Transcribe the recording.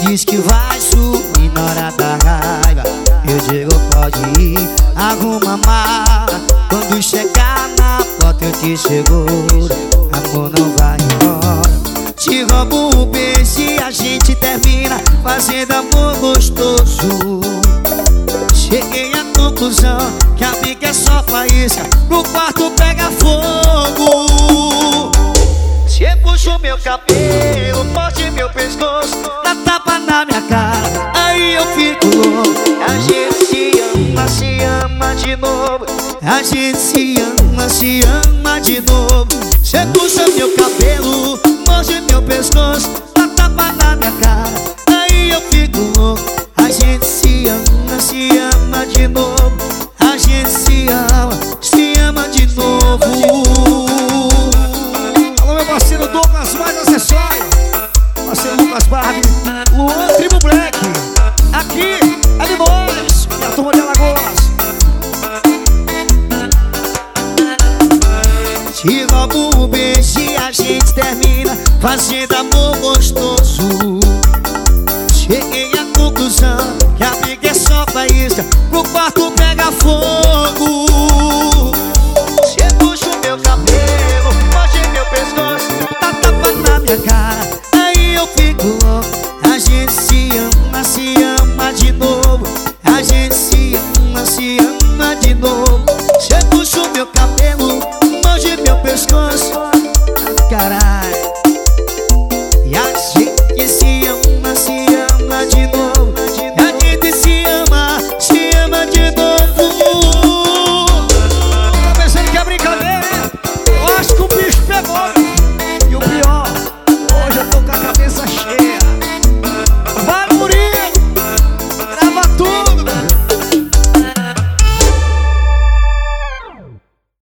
diz que vai sumir na hora da raiva. Eu digo pode ir, arruma a mala. Quando chegar na porta eu te seguro. Amor, não vai embora. Te roubo um beijo e a gente termina fazendo amor gostoso. Cheguei à conclusão que a briga é só faísca, no quarto pega fogo. Você puxa o meu cabelo, morde meu pescoço, dá tapa na minha cara, aí eu fico louco. A gente se ama de novo. A gente se ama de novo. Você puxa meu cabelo, morde meu pescoço, dá tapa na minha cara, aí eu fico louco. A gente se ama de novo. A gente se ama de novo. Alô, meu parceiro Douglas, mais acessório. Parceiro Lucas Barbie, Luan Tribo Black. Aqui é de nós, e a turma de Alagoas. Te roubo um beijo e a gente termina fazendo amor gostoso. Cheguei